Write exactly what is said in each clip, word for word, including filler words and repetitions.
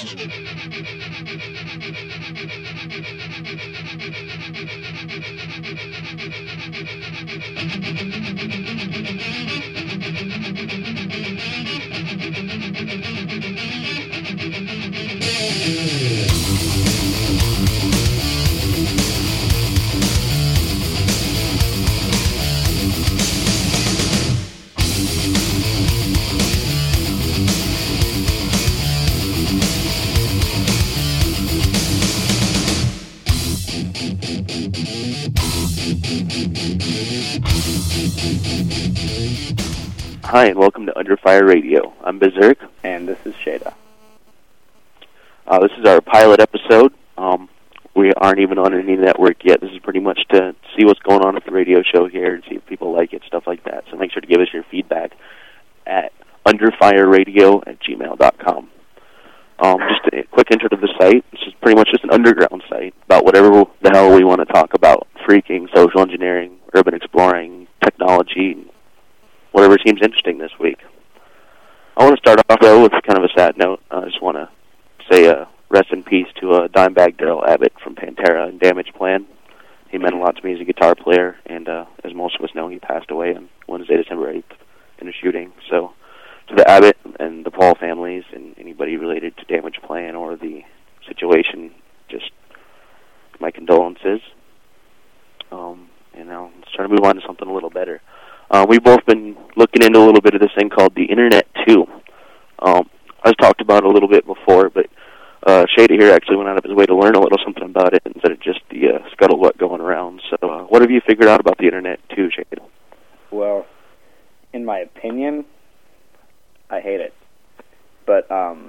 Hi, and welcome to Under Fire Radio. I'm Berserk. And this is Shada. Uh, this is our pilot episode. Um, we aren't even on any network yet. This is pretty much to see what's going on at the radio show here and see if people like it, stuff like that. So make sure to give us your feedback at underfireradio at gmail dot com. Um, just a quick intro to the site. This is pretty much just an underground site about whatever the hell we want to talk about. Freaking, social engineering, urban exploring, technology, whatever seems interesting this week. I want to start off, though, with kind of a sad note. I just want to say uh, rest in peace to uh, Dimebag Darrell Abbott from Pantera and Damage Plan. He meant a lot to me as a guitar player, and uh, as most of us know, he passed away on Wednesday, December eighth in a shooting. So to the Abbott and the Paul families and anybody related to Damage Plan or the situation, just my condolences. Um, and now let's try to move on to something a little better. Uh, we've both been looking into a little bit of this thing called the Internet two. Um, I've talked about it a little bit before, but uh, Shada here actually went out of his way to learn a little something about it instead of just the uh, scuttlebutt going around. So uh, what have you figured out about the Internet two, Shada? Well, in my opinion, I hate it. But um,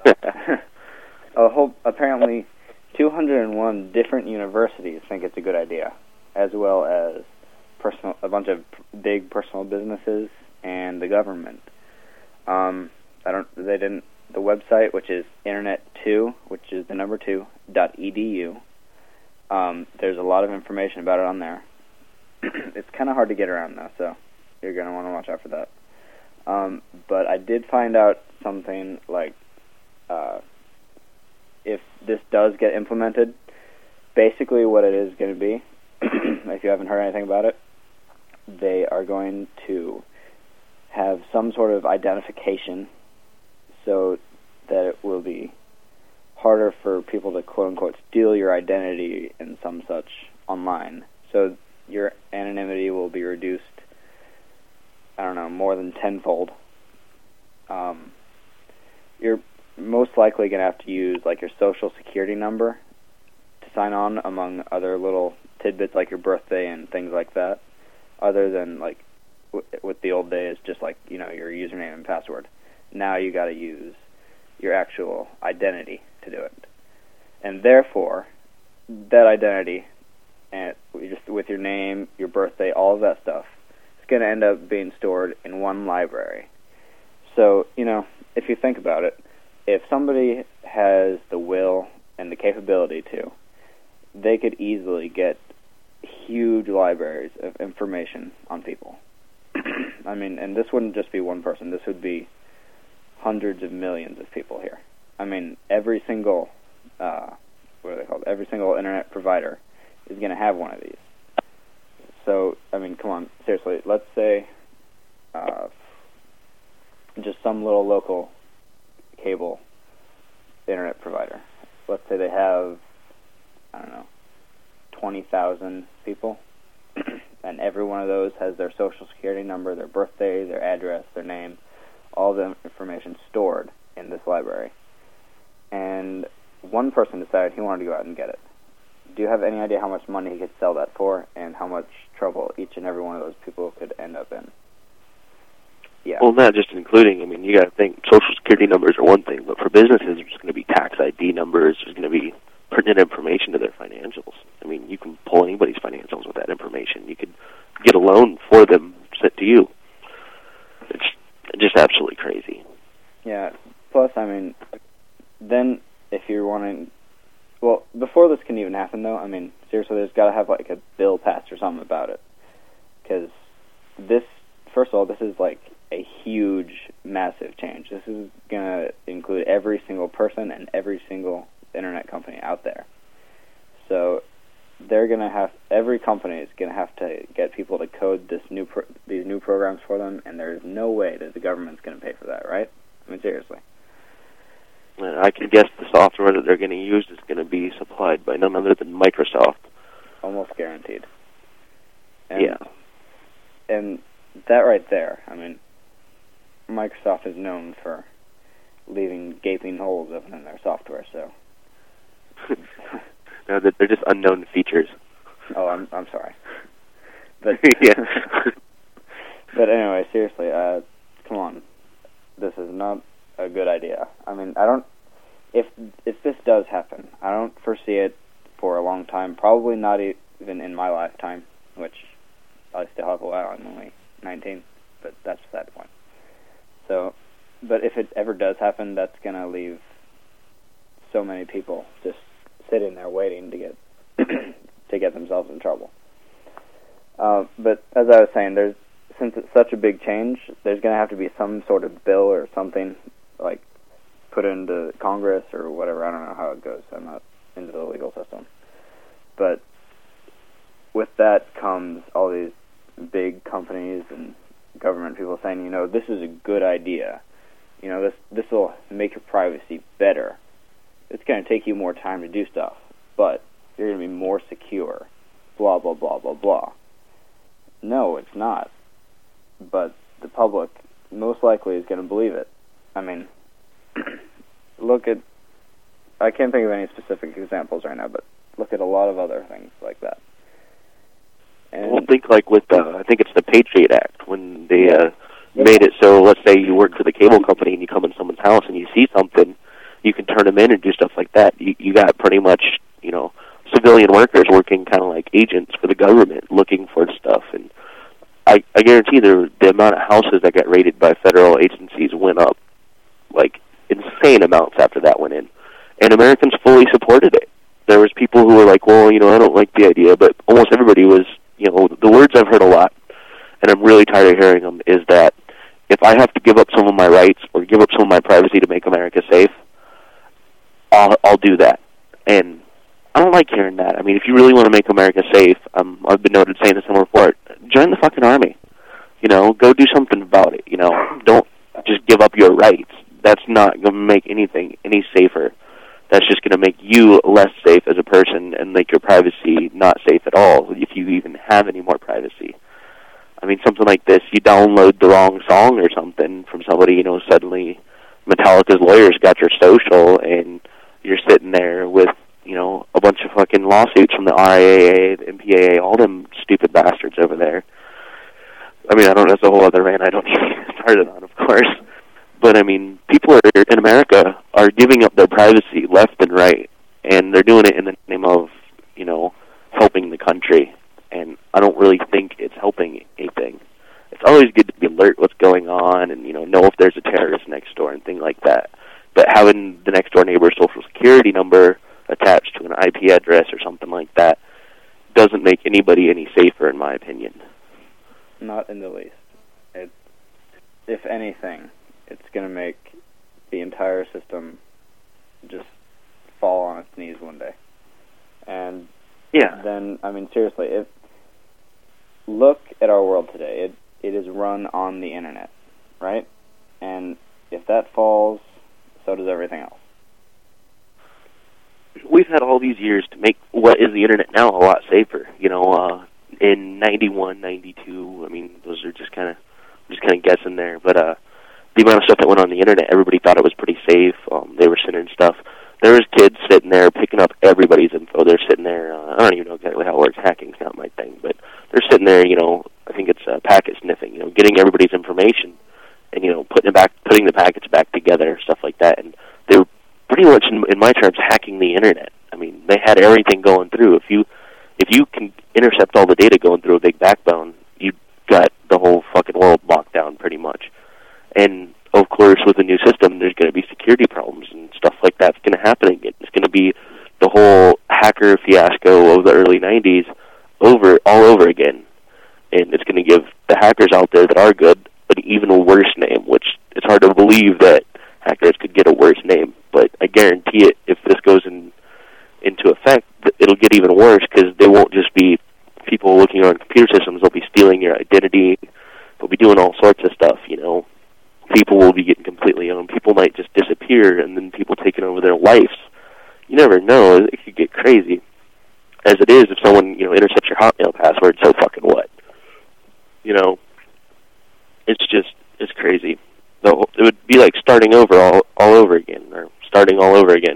a whole, apparently two hundred one different universities think it's a good idea, as well as personal, a bunch of big personal businesses and the government. Um, I don't. They didn't. The website, which is internet two, which is the number two dot edu. Um, there's a lot of information about it on there. It's kind of hard to get around though, so you're gonna want to watch out for that. Um, but I did find out something like uh, if this does get implemented, basically what it is going to be. If you haven't heard anything about it, they are going to have some sort of identification so that it will be harder for people to quote-unquote steal your identity and some such online. So your anonymity will be reduced, I don't know, more than tenfold. Um, you're most likely going to have to use like your social security number to sign on, among other little tidbits like your birthday and things like that, other than like w- with the old days, just like, you know, your username and password. Now you got to use your actual identity to do it, and therefore that identity, and just with your name, your birthday, all of that stuff, is going to end up being stored in one library. So, you know, if you think about it, if somebody has the will and the capability to, they could easily get huge libraries of information on people. I mean, and this wouldn't just be one person. This would be hundreds of millions of people here. I mean, every single, uh, what are they called? Every single internet provider is going to have one of these. So, I mean, come on, seriously, let's say uh, just some little local cable internet provider. Let's say they have, I don't know, twenty thousand people, and every one of those has their social security number, their birthday, their address, their name, all the information stored in this library. And one person decided he wanted to go out and get it. Do you have any idea how much money he could sell that for, and how much trouble each and every one of those people could end up in? Yeah. Well, not just including, I mean, you got to think social security numbers are one thing, but for businesses, there's going to be tax I D numbers, there's going to be pertinent information to their financials. I mean, you can pull anybody's financials with that information. You could get a loan for them sent to you. It's just absolutely crazy. Yeah. Plus, I mean, then if you're wanting, well, before this can even happen, though, I mean, seriously, there's got to have like a bill passed or something about it, because this, first of all, this is like a huge, massive change. This is going to include every single person and every single internet company out there. So they're going to have, every company is going to have to get people to code this new pro, these new programs for them, and there's no way that the government's going to pay for that, right? I mean, seriously. I can guess the software that they're going to use is going to be supplied by none other than Microsoft. Almost guaranteed. And, yeah. And that right there, I mean, Microsoft is known for leaving gaping holes open in their software, so... No, they're just unknown features. Oh, I'm I'm sorry. But yeah. But anyway, seriously, uh, come on. This is not a good idea. I mean, I don't... If if this does happen, I don't foresee it for a long time. Probably not even in my lifetime, which I still have a while. I'm only nineteen, but that's beside the point. So, but if it ever does happen, that's going to leave so many people just sitting there waiting to get to get themselves in trouble. Uh, but as I was saying, there's since it's such a big change, there's going to have to be some sort of bill or something like put into Congress or whatever. I don't know how it goes. I'm not into the legal system. But with that comes all these big companies and government people saying, you know, this is a good idea. You know, this this will make your privacy better. It's going to take you more time to do stuff, but you're going to be more secure. Blah, blah, blah, blah, blah. No, it's not. But the public most likely is going to believe it. I mean, look at... I can't think of any specific examples right now, but look at a lot of other things like that. And well, think like with, uh, I think it's the Patriot Act, when they uh, made it so, let's say you work for the cable company and you come in someone's house and you see something, you can turn them in and do stuff like that. You, you got pretty much, you know, civilian workers working kind of like agents for the government looking for stuff. And I, I guarantee the, the amount of houses that got raided by federal agencies went up, like, insane amounts after that went in. And Americans fully supported it. There was people who were like, well, you know, I don't like the idea, but almost everybody was, you know, the words I've heard a lot, and I'm really tired of hearing them, is that if I have to give up some of my rights or give up some of my privacy to make America safe, I'll, I'll do that. And I don't like hearing that. I mean, if you really want to make America safe, um, I've been noted saying this in the report, join the fucking army. You know, go do something about it. You know, don't just give up your rights. That's not going to make anything any safer. That's just going to make you less safe as a person and make your privacy not safe at all, if you even have any more privacy. I mean, something like this, you download the wrong song or something from somebody, you know, suddenly Metallica's lawyers got your social, and you're sitting there with, you know, a bunch of fucking lawsuits from the R I A A, the M P A A, all them stupid bastards over there. I mean, I don't know, that's a whole other rant I don't even get started on, of course. But, I mean, people are, in America are giving up their privacy left and right, and they're doing it in the name of, you know, helping the country. And I don't really think it's helping anything. It's always good to be alert what's going on and, you know, know if there's a terrorist next door and things like that. But having the next door neighbor's social security number attached to an I P address or something like that doesn't make anybody any safer, in my opinion. Not in the least. It, if anything, it's going to make the entire system just fall on its knees one day. And yeah. then, I mean, seriously, if look at our world today. It it is run on the internet, right? And if that falls, so does everything else. We've had all these years to make what is the internet now a lot safer. You know, uh, in ninety-one, ninety-two, I mean, those are just kind of just kind of guessing there, but uh, the amount of stuff that went on the internet, everybody thought it was pretty safe. Um, they were sending stuff. There was kids sitting there picking up everybody's info. They're sitting there. Uh, I don't even know exactly how it works. Hacking's not my thing, but they're sitting there. You know, I think it's uh, packet sniffing. You know, getting everybody's information and you know putting it back, putting the packets back together, stuff like that. And they were pretty much, in, in my terms, hacking the internet. I mean, they had everything going through. If you if you can intercept all the data going through a big backbone, you got the whole fucking world locked down pretty much. And of course, with a new system, there's going to be security problems and stuff like that's going to happen again. It's going to be the whole hacker fiasco of the early nineties over all over again. And it's going to give the hackers out there that are good an even worse guarantee it, if this goes in, into effect, it'll get even worse, because they won't just be people looking on computer systems. They'll be stealing your identity. They'll be doing all sorts of stuff, you know. People will be getting completely owned. People might just disappear, and then people taking over their lives. You never know. It could get crazy. As it is, if someone, you know, intercepts your Hotmail password, so fucking what? You know, it's just, it's crazy. It would be like starting over all, all over again, or starting all over again.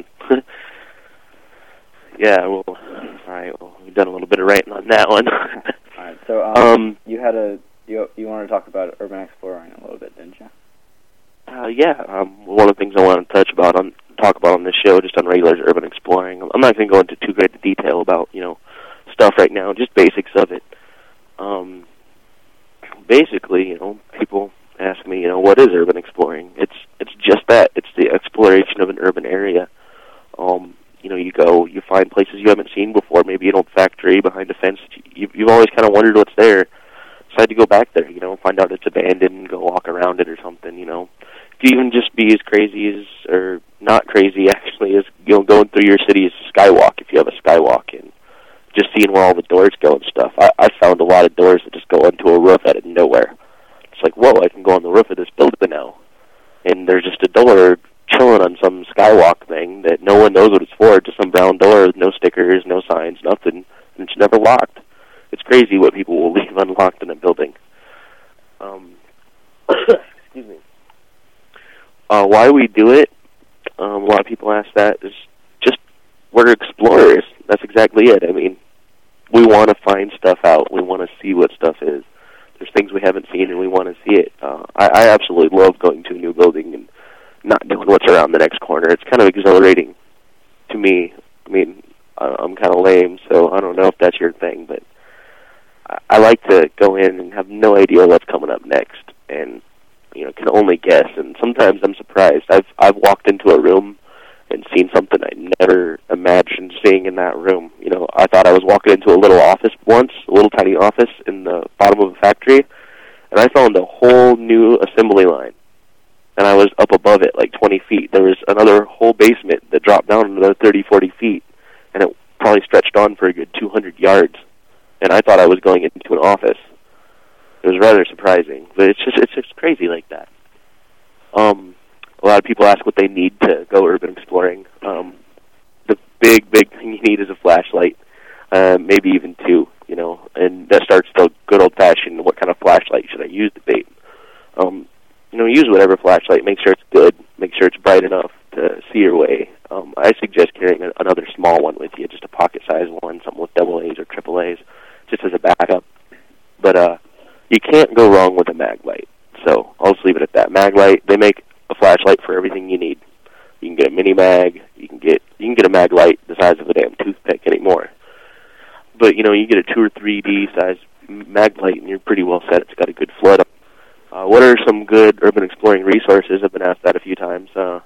Yeah, well, all right, well, we've done a little bit of writing on that one. All right, so um, um, you had a, you you wanted to talk about Urban Exploring a little bit, didn't you? Uh, yeah, um, one of the things I want to touch about on talk about on this show, just on regular urban exploring. I'm not going to go into too great detail about, you know, stuff right now, just basics of it. Um, basically, you know, people ask me, you know, what is urban exploring? It's it's just that. It's the exploration of an urban area. Um, you know, you go, you find places you haven't seen before, maybe an old factory behind a fence. You, you've always kind of wondered what's there. Decide to go back there, you know, find out it's abandoned and go walk around it or something, you know. Could even just be as crazy as, or not crazy actually, as, you know, going through your city's skywalk, if you have a skywalk, and just seeing where all the doors go and stuff. I, I found a lot of doors that just go onto a roof out of nowhere. It's like, whoa, I can go on the roof of this building now. And there's just a door chilling on some skywalk thing that no one knows what it's for, just some brown door with no stickers, no signs, nothing, and it's never locked. It's crazy what people will leave unlocked in a building. Um, excuse me. Uh, why we do it, um, a lot of people ask that, is just, we're explorers. That's exactly it. I mean, we want to find stuff out. We want to see what stuff is. There's things we haven't seen, and we want to see it. Uh, I, I absolutely love going to a new building and not knowing what's around the next corner. It's kind of exhilarating to me. I mean, I'm kind of lame, so I don't know if that's your thing, but I, I like to go in and have no idea what's coming up next, and, you know, can only guess. And sometimes I'm surprised. I've I've walked into a room and seen something I never imagined seeing in that room. You know, I thought I was walking into a little office once, a little tiny office in the bottom of a factory, and I found a whole new assembly line. And I was up above it, like twenty feet. There was another whole basement that dropped down another thirty, forty feet, and it probably stretched on for a good two hundred yards. And I thought I was going into an office. It was rather surprising, but it's just it's just crazy like that. Um, a lot of people ask what they need to go urban exploring. Um, the big, big thing you need is a flashlight, uh, maybe even two, you know, and that starts the good old-fashioned, what kind of flashlight should I use to bait? Um, you know, use whatever flashlight. Make sure it's good. Make sure it's bright enough to see your way. Um, I suggest carrying a, another small one with you, just a pocket-sized one, something with double A's or triple A's, just as a backup. But uh, you can't go wrong with a mag light. So I'll just leave it at that. Mag light, they make a flashlight for everything you need. You can get a mini mag. You can get you can get a mag light the size of a damn toothpick anymore. But you know, you get a two or three D size mag light, and you're pretty well set. It's got a good flood. Uh, what are some good urban exploring resources? I've been asked that a few times. Uh,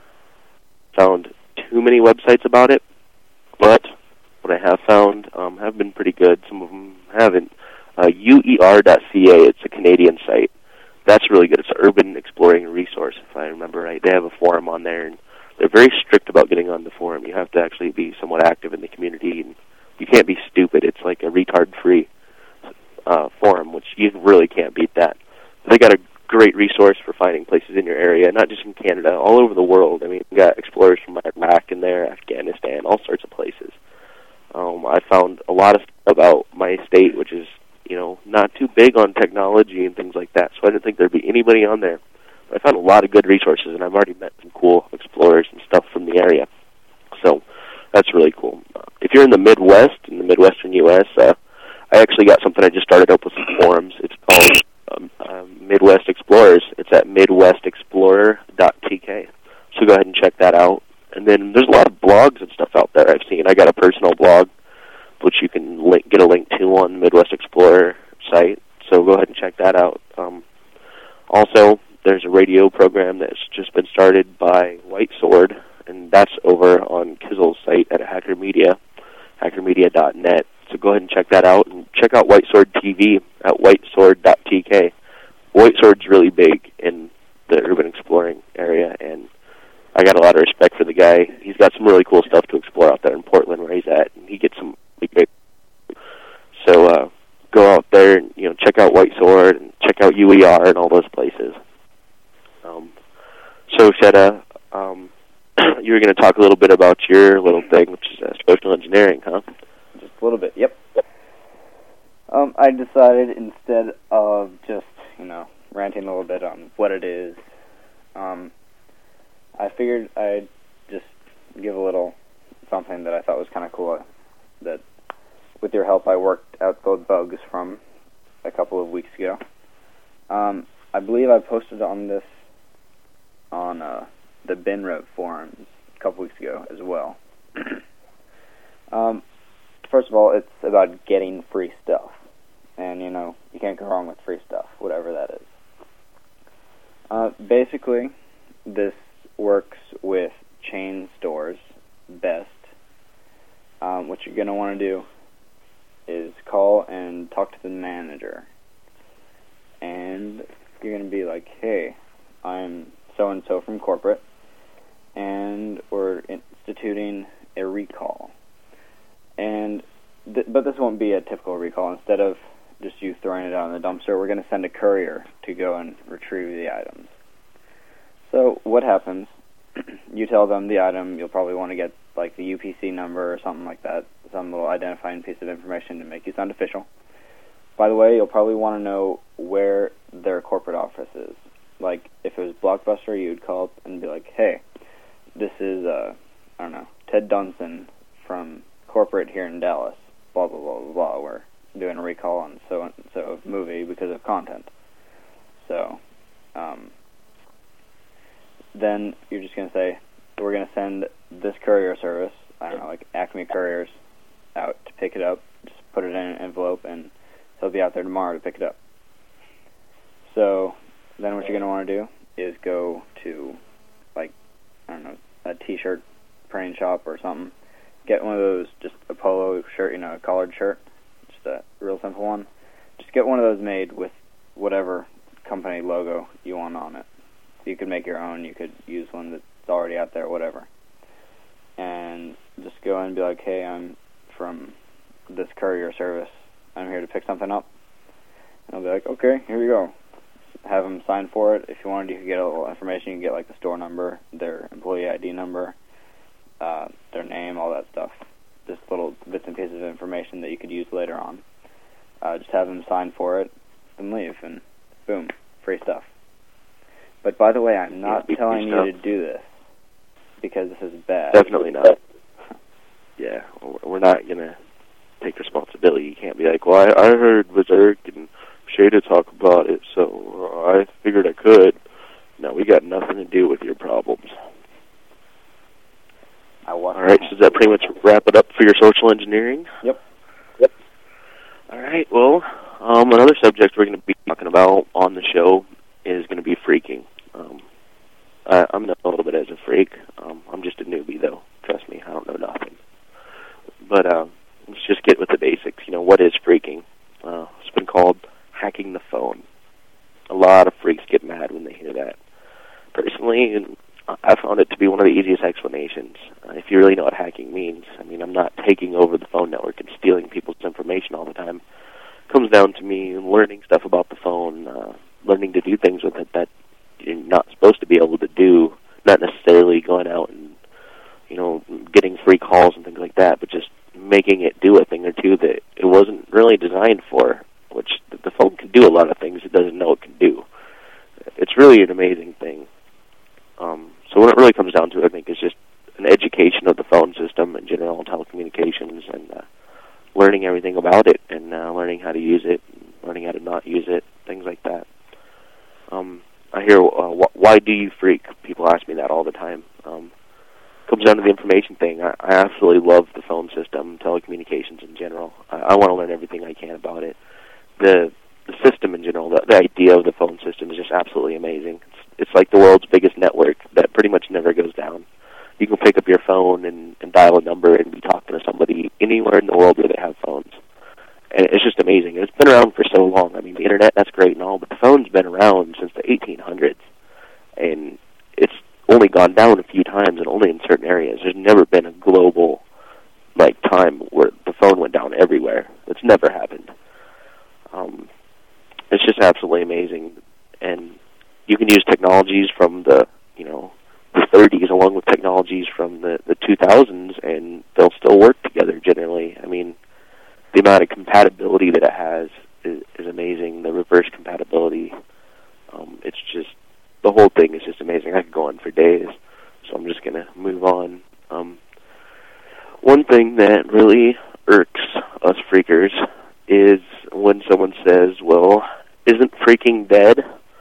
found too many websites about it, but what I have found um, have been pretty good. Some of them haven't. Uh, U E R dot C A, it's a Canadian site. That's really good. It's an urban exploring resource, if I remember right. They have a forum on there, and they're very strict about getting on the forum. You have to actually be somewhat active in the community, and you can't be stupid. It's like a retard-free uh, forum, which you really can't beat that. They got a great resource for finding places in your area, not just in Canada, all over the world. I mean, we got explorers from Iraq in there, Afghanistan, all sorts of places. Um, I found a lot of stuff about my state, which is, you know, not too big on technology and things like that, so I didn't think there'd be anybody on there. But I found a lot of good resources, and I've already met some cool explorers and stuff from the area. So that's really cool. Uh, if you're in the Midwest, in the Midwestern U S, uh, I actually got something I just started up with some forums. It's called um, uh, Midwest Explorers. It's at midwest explorer dot t k. So go ahead and check that out. And then there's a lot of blogs and stuff out there I've seen. I got a personal blog, which you can link, get a link to on the Midwest Explorer site. So go ahead and check that out. Um, also, there's a radio program that's just been started by White Sword, and that's over on Kizzle's site at Hacker Media, hacker media dot net. So go ahead and check that out, and check out White Sword T V at white sword dot t k. White Sword's really big in the urban exploring area, and I got a lot of respect for the guy. He's got some really cool stuff to explore out there in Portland where he's at, and he gets some really great. So uh, go out there and, you know, check out White Sword and check out U E R and all those places. Um, so, Shetta, um, you were going to talk a little bit about your little thing, which is uh, social engineering, huh? Just a little bit, yep. Um, I decided instead of just, you know, ranting a little bit on what it is, um, I figured I'd just give a little something that I thought was kind of cool, that with your help I worked out those bugs from a couple of weeks ago. Um, I believe I posted on this on uh, the BinRev forums a couple weeks ago as well. um, first of all, it's about getting free stuff. And, you know, you can't go wrong with free stuff, whatever that is. Uh, basically, this works with chain stores best. Um, what you're going to want to do is call and talk to the manager. And you're going to be like, hey, I'm so-and-so from corporate, and we're instituting a recall. And th- But this won't be a typical recall. Instead of just you throwing it out in the dumpster, we're going to send a courier to go and retrieve the items. So what happens, you tell them the item, you'll probably want to get like the U P C number or something like that, some little identifying piece of information to make you sound official. By the way, you'll probably want to know where their corporate office is. Like, if it was Blockbuster, you'd call up and be like, hey, this is, uh, I don't know, Ted Dunson from corporate here in Dallas, blah, blah, blah, blah, blah, we're doing a recall on so-and-so movie because of content. So, um, then you're just going to say, we're going to send this courier service, I don't know, like Acme Couriers, out to pick it up. Just put it in an envelope, and he'll be out there tomorrow to pick it up. So, then what you're going to want to do is go to, like, I don't know, a t-shirt printing shop or something. Get one of those, just a polo shirt, you know, a collared shirt. Just a real simple one. Just get one of those made with whatever company logo you want on it. You could make your own. You could use one that's already out there, whatever. And just go in and be like, hey, I'm from this courier service. I'm here to pick something up. And I'll be like, okay, here you go. Have them sign for it. If you wanted, you could get a little information. You can get, like, the store number, their employee I D number, uh, their name, all that stuff. Just little bits and pieces of information that you could use later on. Uh, just have them sign for it, and leave, and boom, free stuff. But by the way, I'm not yeah, telling you to do this, because this is bad. Definitely not. Yeah, we're not going to take responsibility. You can't be like, well, I, I heard Berserk and Shada talk about it, so I figured I could. No, we got nothing to do with your problems. I want All right, so does that pretty much wrap it up for your social engineering? Yep. Yep. All right, well, um, another subject we're going to be talking about on the show is going to be freaking. Um, I, I'm known a little bit as a freak. Um, I'm just a newbie, though. Trust me, I don't know nothing. But uh, let's just get with the basics. You know, what is freaking? Uh, it's been called hacking the phone. A lot of freaks get mad when they hear that. Personally, I found it to be one of the easiest explanations. Uh, if you really know what hacking means, I mean, I'm not taking over the phone network and stealing people's information all the time. It comes down to me learning stuff about the phone, uh, learning to do things with it that you're not supposed to be able to do, not necessarily going out and, you know, getting free calls and things like that, but just making it do a thing or two that it wasn't really designed for, which the phone can do a lot of things it doesn't know it can do. It's really an amazing thing. Um, so what it really comes down to, I think, is just an education of the phone system in general and telecommunications, and uh, learning everything about it, and uh, learning how to use it, and learning how to not use it, things like that. Um, I hear, uh, wh- why do you freak? People ask me that all the time. Um, it comes down to the information thing. I, I absolutely love the phone system, telecommunications in general. I, I want to learn everything I can about it. The the system in general, the, the idea of the phone system is just absolutely amazing. It's, it's like the world's biggest network that pretty much never goes down. You can pick up your phone and, and dial a number and be talking to somebody anywhere in the world where they have phones. And it's just amazing. It's been around for so long. I mean, the internet, that's great and all, but the phone's been around since the eighteen hundreds. And it's only gone down a few times and only in certain areas. There's never been a global, like, time where the phone went down everywhere. It's never happened. Um, it's just absolutely amazing. And you can use technologies from the, you know, the thirties along with technologies from the, the two thousands, and they'll still work together generally. I mean, the amount of compatibility that it has is, is amazing. The reverse compatibility, um, it's just, the whole thing is just amazing. I could go on for days, so I'm just going to move on. Um, one thing that really irks us freakers is when someone says, well, isn't freaking dead?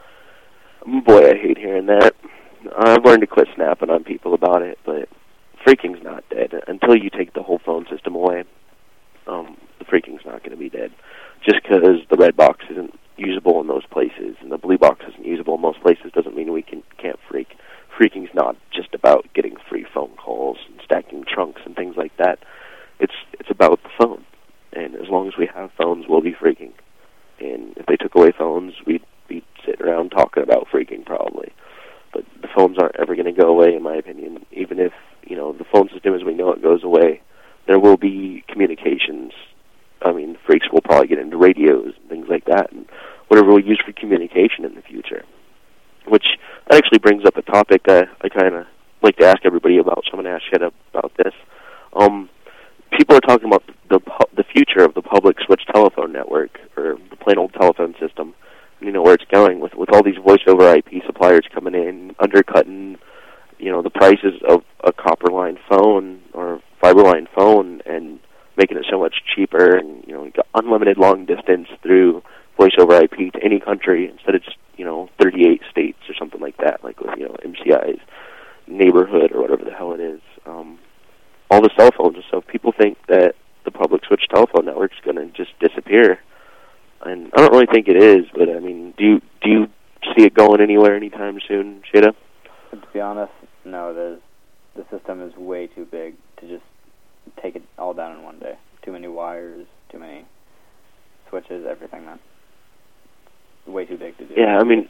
Boy, I hate hearing that. I've learned to quit snapping on people about it, but freaking's not dead. Until you take the whole phone system away, um, the freaking's not going to be dead. Just because the red box isn't usable in those places and the blue box isn't usable in most places doesn't mean we can, can't freak. Freaking's not just about getting free phone calls and stacking trunks and things like that. It's it's about the phone. And as long as we have phones, we'll be freaking. And if they took away phones, we'd be sitting around talking about freaking probably. But the phones aren't ever going to go away, in my opinion. Even if, you know, the phone system as we know it goes away, there will be communications. I mean, freaks will probably get into radios and things like that, and whatever we use for communication in the future. Which, that actually brings up a topic I, I kind of like to ask everybody about, so I'm going to ask Shed about this. Um, people are talking about the the future of the public switch telephone network, or the plain old telephone system. You know, where it's going with, with all these voice over I P suppliers coming in, undercutting, you know, the prices of a copper line phone or fiber line phone and making it so much cheaper, and, you know, you got unlimited long distance through voice over I P to any country instead of just, you know, thirty-eight states or something like that, like with, you know, M C I's neighborhood or whatever the hell it is. Um, all the cell phones and stuff, people think that the public switch telephone network is going to just disappear. And I don't really think it is, but I mean, do you, do you see it going anywhere anytime soon, Shada? To be honest, no. There's, the system is way too big to just take it all down in one day. Too many wires, too many switches, everything, man. Way too big to do. Yeah, I mean,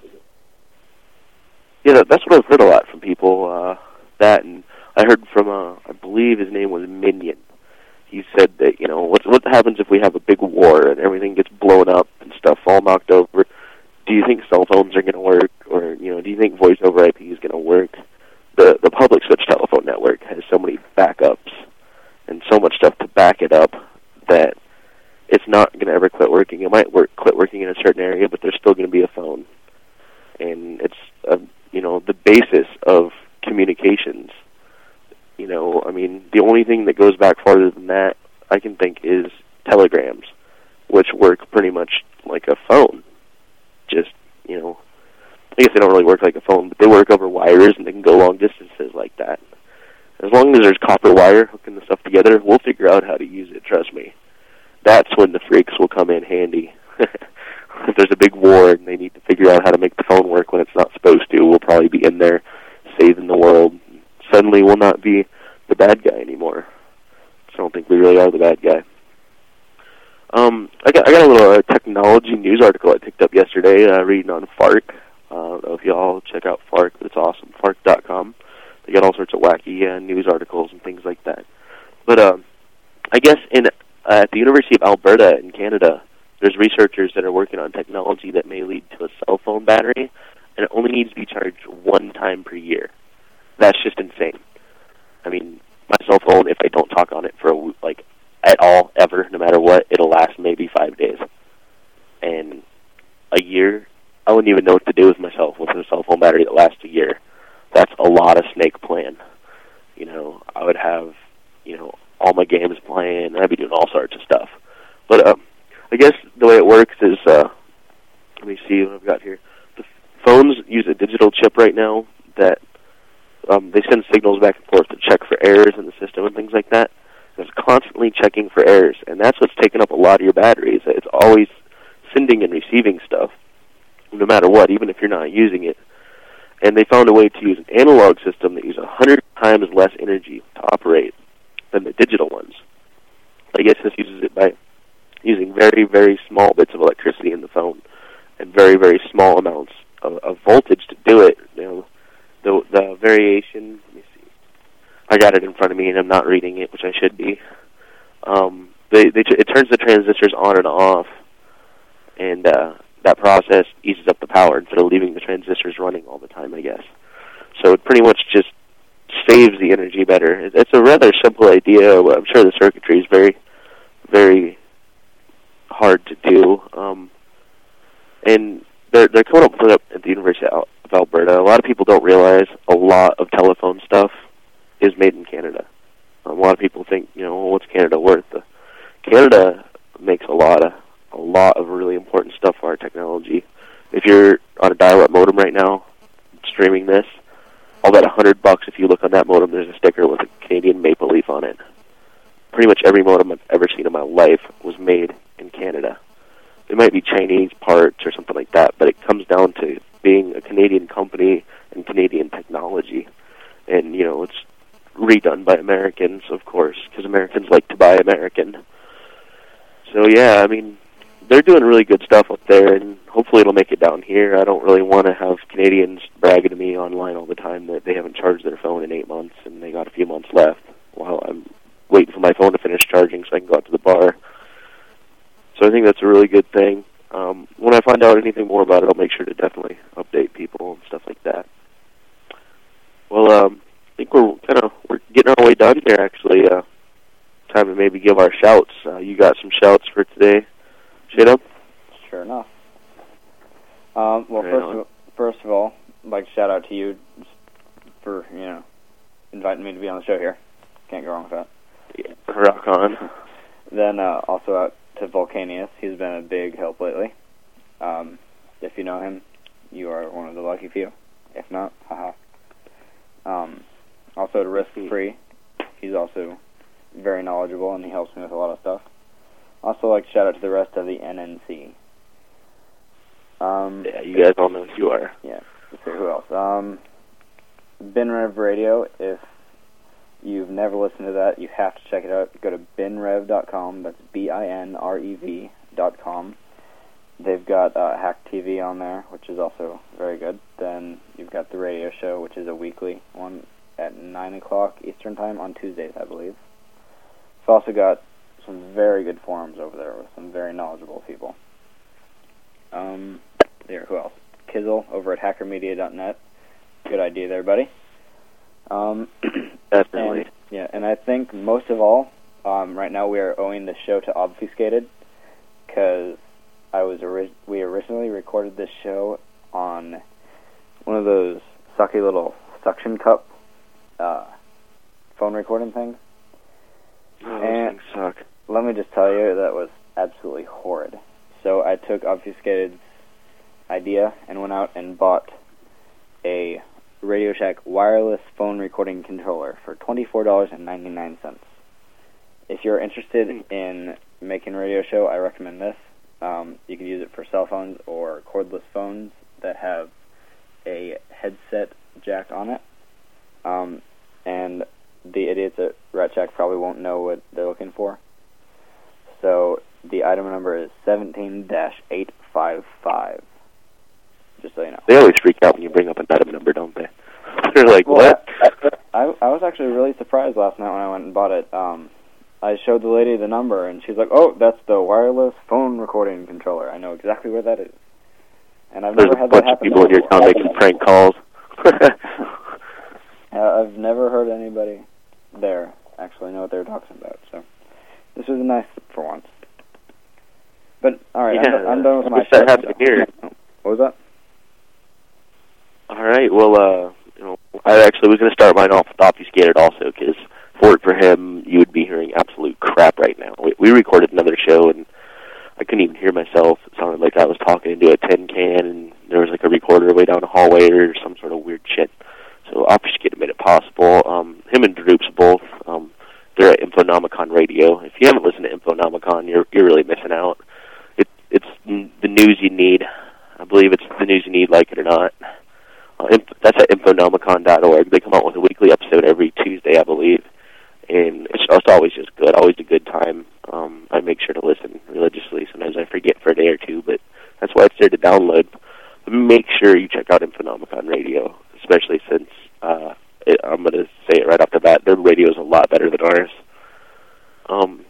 yeah, that's what I've heard a lot from people. Uh, that, and I heard from, uh, I believe his name was Minion. He said that, you know, what what happens if we have a big war and everything gets blown up and stuff all knocked over? Do you think cell phones are going to work, or, you know, do you think voice over I P is going to work? The the public switch telephone network has so many backups and so much stuff to back it up that it's not going to ever quit working. It might work quit working in a certain area, but there's still going to be a phone, and it's a, you know, the basis of communications. You know, I mean, the only thing that goes back farther than that, I can think, is telegrams, which work pretty much like a phone. Just, you know, I guess they don't really work like a phone, but they work over wires, and they can go long distances like that. As long as there's copper wire hooking the stuff together, we'll figure out how to use it, trust me. That's when the freaks will come in handy. If there's a big war and they need to figure out how to make the phone work when it's not supposed to, we'll probably be in there saving the world. Suddenly we'll not be the bad guy anymore. So I don't think we really are the bad guy. Um, I got I got a little uh, technology news article I picked up yesterday, uh, reading on Fark. Uh, I don't know if y'all check out Fark, but it's awesome. Fark dot com. They got all sorts of wacky uh, news articles and things like that. But um, I guess in uh, at the University of Alberta in Canada, there's researchers that are working on technology that may lead to a cell phone battery, and it only needs to be charged one time per year. That's just insane. I mean, my cell phone, if I don't talk on it for, a, like, at all, ever, no matter what, it'll last maybe five days. And a year, I wouldn't even know what to do with myself with a cell phone battery that lasts a year. That's a lot of snake playing. You know, I would have, you know, all my games playing, I'd be doing all sorts of stuff. But uh, I guess the way it works is, uh, let me see what I've got here. The phones use a digital chip right now that Um, they send signals back and forth to check for errors in the system and things like that. And it's constantly checking for errors, and that's what's taking up a lot of your batteries. It's always sending and receiving stuff, no matter what, even if you're not using it. And they found a way to use an analog system that uses one hundred times less energy to operate than the digital ones. I guess this uses it by using very, very small bits of electricity in the phone and very, very small amounts of, of voltage to do it. You know, The, the very got it in front of me and I'm not reading it, which I should be. Um, they, they it turns the transistors on and off, and uh, that process eases up the power instead of leaving the transistors running all the time, I guess. So it pretty much just saves the energy better. It's a rather simple idea. I'm sure the circuitry is very, very hard to do. Um, and they're, they're coming up with it at the University of Alberta. A lot of people don't realize a lot of telephone stuff is made in Canada. Um, a lot of people think, you know, well, what's Canada worth? Uh, Canada makes a lot of a lot of really important stuff for our technology. If you're on a dial-up modem right now, streaming this, I'll bet a hundred bucks if you look on that modem, there's a sticker with a Canadian maple leaf on it. Pretty much every modem I've ever seen in my life was made in Canada. It might be Chinese parts or something like that, but it comes down to being a Canadian company and Canadian technology. And, you know, it's redone by Americans, of course, because Americans like to buy American. So, yeah, I mean, they're doing really good stuff up there, and hopefully it'll make it down here. I don't really want to have Canadians bragging to me online all the time that they haven't charged their phone in eight months and they got a few months left while I'm waiting for my phone to finish charging so I can go out to the bar. So I think that's a really good thing. Um, when I find out anything more about it, I'll make sure to definitely update people and stuff like that. Well, um, I think we're kind of we're getting our way done here, actually. Uh, time to maybe give our shouts. Uh, you got some shouts for today, Shadab? Sure enough. Um, well, right first on. of, first of all, I'd like to shout out to you for, you know, inviting me to be on the show here. Can't go wrong with that. Yeah, rock on. Then uh, also out to Volcanius. He's been a big help lately. Um, if you know him, you are one of the lucky few. If not, haha. Um, also to Risk Free. He's also very knowledgeable and he helps me with a lot of stuff. Also like to shout out to the rest of the N N C. Um, yeah, you guys all know who you are. Yeah. Let's see, who else? Um, BinRev Radio. If you've never listened to that, you have to check it out. Go to bin rev dot com. That's B I N R E V dot com. They've got uh, Hack T V on there, which is also very good. Then you've got the radio show, which is a weekly one at nine o'clock Eastern Time on Tuesdays, I believe. We've also got some very good forums over there with some very knowledgeable people. Um, there, who else? Kizzle over at hacker media dot net. Good idea there, buddy. Um, Definitely. And, yeah, and I think most of all, um, right now we are owing the show to Obfuscated, because I was ori- we originally recorded this show on one of those sucky little suction cup uh, phone recording things. Oh, those and things suck. Let me just tell you, that was absolutely horrid. So I took Obfuscated's idea and went out and bought a Radio Shack wireless phone recording controller for twenty-four dollars and ninety-nine cents. If you're interested in making a radio show, I recommend this. Um, you can use it for cell phones or cordless phones that have a headset jack on it. Um, and the idiots at Rat Shack probably won't know what they're looking for. So the item number is seventeen dash eight five five. Just so you know. They always freak out when you bring up an item number, don't they? They're like, well, what? I, I, I was actually really surprised last night when I went and bought it. Um, I showed the lady the number, and she's like, oh, that's the wireless phone recording controller. I know exactly where that is. And I've There's never a had bunch that of happen people in your before. town making prank calls. uh, I've never heard anybody there actually know what they were talking about, so this was nice for once. But, alright, yeah, I'm, I'm done with I my wish that happened here. What was that? All right, well, uh, you know, I actually was going to start mine off with Obfuscated also, because for it for him, you would be hearing absolute crap right now. We, we recorded another show, and I couldn't even hear myself. It sounded like I was talking into a tin can, and there was like a recorder way down the hallway or some sort of weird shit. So Obfuscated made it possible. Um, him and Droops both, um, they're at Infonomicon Radio. If you haven't listened to Infonomicon, you're you're really missing out. It, it's the news you need. I believe it's the news you need, like it or not. Uh, inf- that's at infonomicon dot org. They come out with a weekly episode every Tuesday, I believe. And it's, it's always just good, always a good time. Um, I make sure to listen religiously. Sometimes I forget for a day or two, but that's why it's there to download. But make sure you check out Infonomicon Radio, especially since uh, it, I'm going to say it right off the bat. Their radio is a lot better than ours. Um,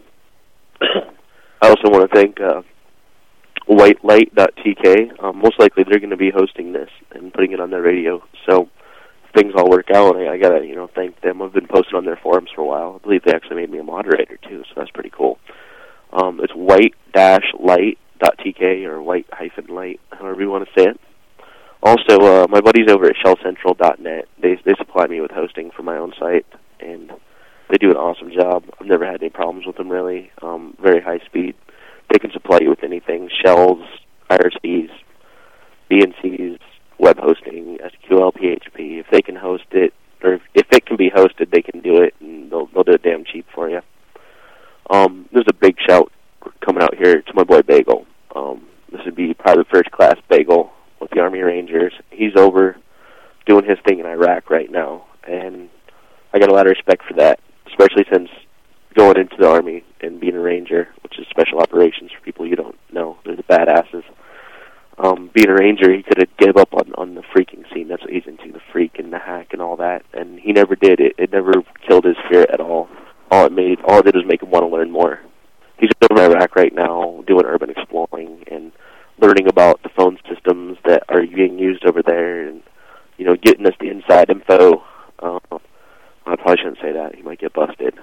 I also want to thank uh, white light dot t k. Um, most likely they're going to be hosting this and putting it on their radio. So if things all work out, I, I got to you know thank them. I've been posting on their forums for a while. I believe they actually made me a moderator too, so that's pretty cool. Um, it's white light dot t k or white light, however you want to say it. Also, uh, my buddies over at shell central dot net, they they supply me with hosting for my own site, and they do an awesome job. I've never had any problems with them, really. Um, very high speed. They can supply you with anything, shells, I R Cs, B N Cs, web hosting, S Q L, P H P. If they can host it, or if, if it can be hosted, they can do it, and they'll, they'll do it damn cheap for you. Um, there's a big shout coming out here to my boy Bagel. Um, this would be Private First Class Bagel with the Army Rangers. He's over doing his thing in Iraq right now, and I got a lot of respect for that, especially since going into the Army and being a Ranger, which is special operations for people you don't know. They're the badasses. Um, being a Ranger, he could have gave up on, on the freaking scene. That's what he's into, the freak and the hack and all that, and he never did. It, it never killed his spirit at all. All it made, all it did was make him want to learn more. He's over in Iraq right now doing urban exploring and learning about the phone systems that are being used over there and, you know, getting us the inside info. Um, I probably shouldn't say that. He might get busted.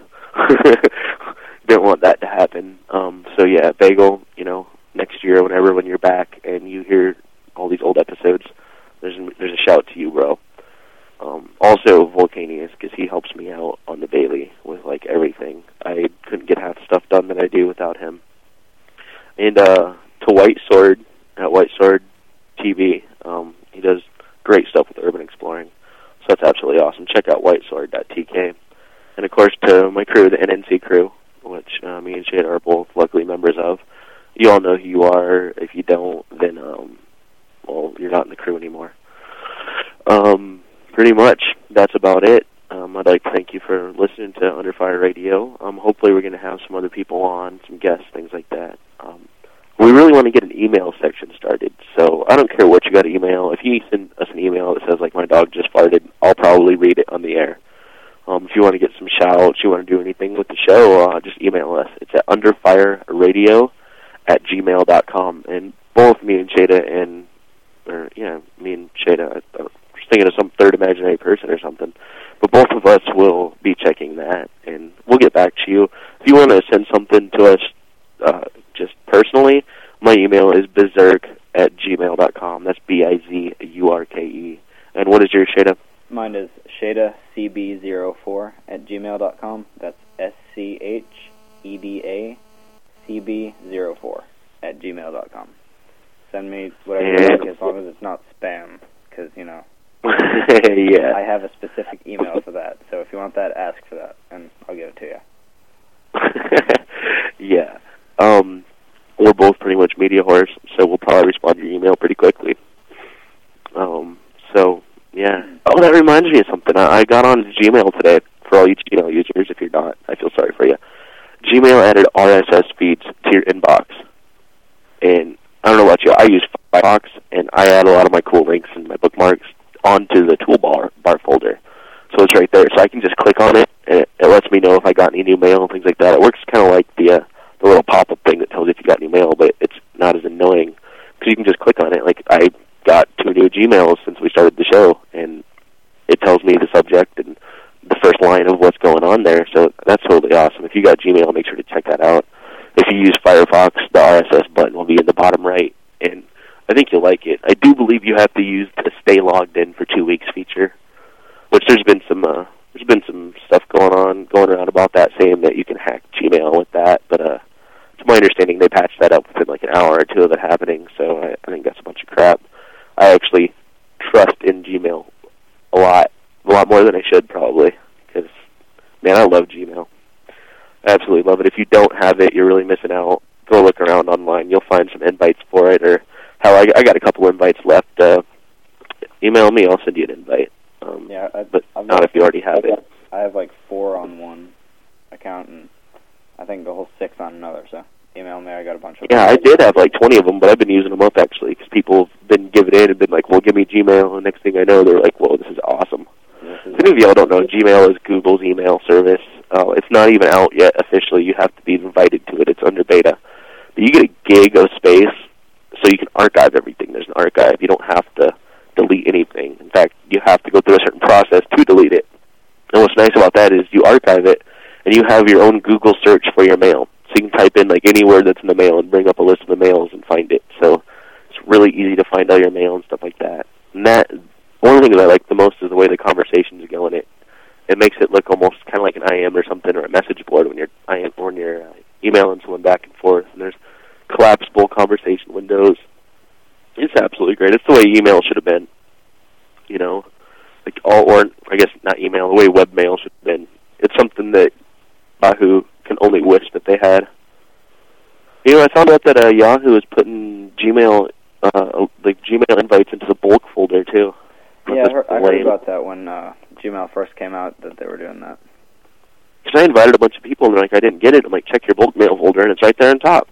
Don't want that to happen. Um, so, yeah, Bagel, you know, next year, whenever, when you're back and you hear all these old episodes, there's, there's a shout to you, bro. Um, also, Volcanius, because he helps me out on the daily with, like, everything. I couldn't get half the stuff done that I do without him. And uh, to White Sword, at White Sword T V, um, he does great stuff with urban exploring. So that's absolutely awesome. Check out white sword dot t k. And, of course, to my crew, the N N C crew, which uh, me and Shade are both luckily members of. You all know who you are. If you don't, then, um, well, you're not in the crew anymore. Um... Pretty much, that's about it. Um, I'd like to thank you for listening to Under Fire Radio. Um, hopefully we're going to have some other people on, some guests, things like that. Um, we really want to get an email section started, so I don't care what you got to email. If you send us an email that says, like, my dog just farted, I'll probably read it on the air. Um, if you want to get some shout-outs, you want to do anything with the show, uh, just email us. It's at underfireradio at gmail dot com. And both me and Shada and, or, yeah, me and Shada, I, I thinking of some third imaginary person or something. But both of us will be checking that, and we'll get back to you. If you want to send something to us uh, just personally, my email is bizurk at gmail dot com. That's B I Z U R K E. And what is your Shada? Mine is Shada C B zero four at gmail dot com. That's S C H E D A C B zero four at gmail dot com. Send me whatever you like, as long as it's not spam, because, you know, yeah. I have a specific email for that, so if you want that, ask for that, and I'll give it to you. Yeah. Um, we're both pretty much media whores, so we'll probably respond to your email pretty quickly. Um, so, yeah. Oh, that reminds me of something. I, I got on Gmail today. For all you Gmail users, if you're not, I feel sorry for you. Gmail added R S S feeds to your inbox. And I don't know about you, I use Firefox, and I add a lot of my cool links and my bookmarks onto the toolbar bar folder. So it's right there. So I can just click on it, and it, it lets me know if I got any new mail and things like that. It works kind of like the uh, the little pop-up thing that tells you if you got any mail, but it's not as annoying because you can just click on it. Like, I got two new Gmails since we started the show, and it tells me the subject and the first line of what's going on there. So that's totally awesome. If you got Gmail, make sure to check that out. If you use Firefox, the R S S button will be in the bottom right, and I think you'll like it. I do believe you have to use the stay logged in for two weeks feature, which there's been some uh, there's been some stuff going on going around about that, saying that you can hack Gmail with that. But uh, to my understanding, they patched that up within like an hour or two of it happening. So I, I think that's a bunch of crap. I actually trust in Gmail a lot, a lot more than I should probably, because man, I love Gmail. I absolutely love it. If you don't have it, you're really missing out. Go look around online. You'll find some invites for it, or how I, I got a couple invites left. Uh, email me, I'll send you an invite. Um, yeah, I, but I've not got, if you already have I've it. Got, I have like four on one account, and I think the whole six on another, so email me. I got a bunch of Yeah, them. I did have like twenty of them, but I've been using them up, actually, because people have been giving in and been like, well, give me Gmail, and next thing I know, they're like, whoa, this is awesome. This is if any of y'all don't know, Gmail is Google's email service. Uh, it's not even out yet officially. You have to be invited to it. It's under beta. But you get a gig of space, so you can archive everything. There's an archive. You don't have to delete anything. In fact, you have to go through a certain process to delete it. And what's nice about that is you archive it, and you have your own Google search for your mail. So you can type in like any word that's in the mail and bring up a list of the mails and find it. So it's really easy to find all your mail and stuff like that. And that, one of the things I like the most is the way the conversations go in it. It makes it look almost kind of like an I M or something, or a message board when you're I M, when you're uh, emailing someone back and forth. And there's collapsible conversation windows. It's absolutely great. It's the way email should have been. You know, like all, or I guess not email, the way webmail should have been. It's something that Yahoo can only wish that they had. You know, I found out that uh, Yahoo is putting Gmail, uh, like Gmail invites into the bulk folder too. Yeah, I heard, I heard about that when uh, Gmail first came out, that they were doing that. Because I invited a bunch of people and they're like, I didn't get it. I'm like, check your bulk mail folder, and it's right there on top.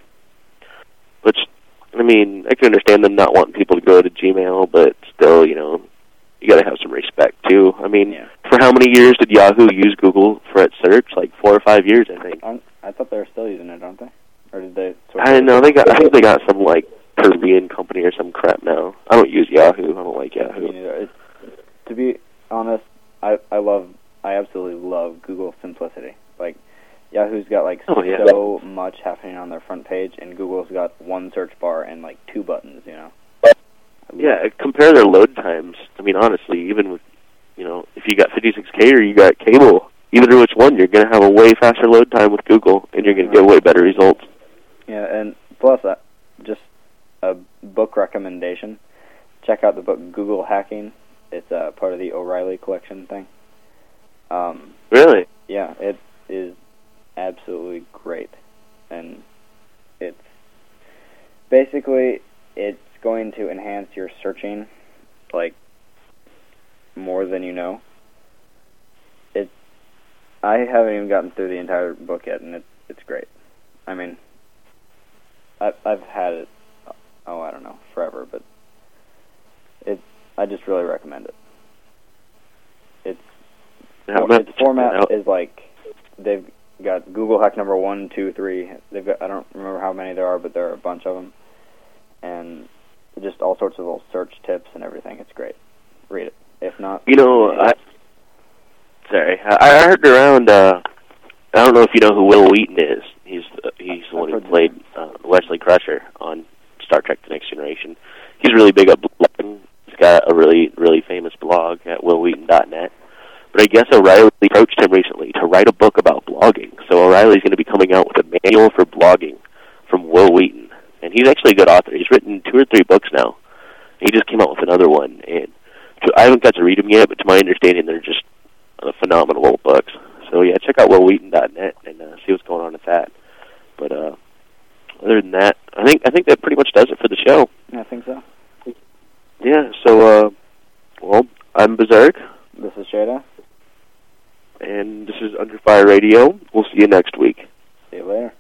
Which, I mean, I can understand them not wanting people to go to Gmail, but still, you know, you got to have some respect too. I mean, yeah. For how many years did Yahoo use Google for its search? Like four or five years, I think. I'm, I thought they were still using it, aren't they? Or did they? I don't know. They got. I think they got some like Korean company or some crap now. I don't use Yahoo. I don't like Yahoo. Me neither. It's, to be honest, I I love. I absolutely love Google simplicity. Like Yahoo's got like oh, yeah. so much happening on their front page, and Google's got one search bar and like two buttons. You know. Yeah, compare their load times. I mean, honestly, even with, you know, if you got fifty-six K or you got cable, either which one, you're going to have a way faster load time with Google, and you're going to get way better results. Yeah, and plus, uh, just a book recommendation. Check out the book Google Hacking. It's uh, part of the O'Reilly collection thing. Um, really? Yeah, it is absolutely great. And it's basically, it's going to enhance your searching, like, more than you know. It, I haven't even gotten through the entire book yet, and it, it's great. I mean, I've, I've had it, oh, I don't know, forever, but it, I just really recommend it. It's, yeah, its format is like, they've got Google Hack number one, two, three. They've got, I don't remember how many there are, but there are a bunch of them. And just all sorts of little search tips and everything. It's great. Read it. If not, you know, I sorry, I heard around. Uh, I don't know if you know who Will Wheaton is. He's uh, he's the one who played uh, Wesley Crusher on Star Trek: The Next Generation. He's really big at blogging. He's got a really really famous blog at will wheaton dot net. But I guess O'Reilly approached him recently to write a book about blogging. So O'Reilly's going to be coming out with a manual for blogging from Will Wheaton. And he's actually a good author. He's written two or three books now. He just came out with another one. And to, I haven't got to read them yet, but to my understanding, they're just uh, phenomenal little books. So, yeah, check out will wheaton dot net and uh, see what's going on with that. But uh, other than that, I think I think that pretty much does it for the show. I think so. Yeah, so, uh, well, I'm Berserk. This is Shada. And this is Under Fire Radio. We'll see you next week. See you later.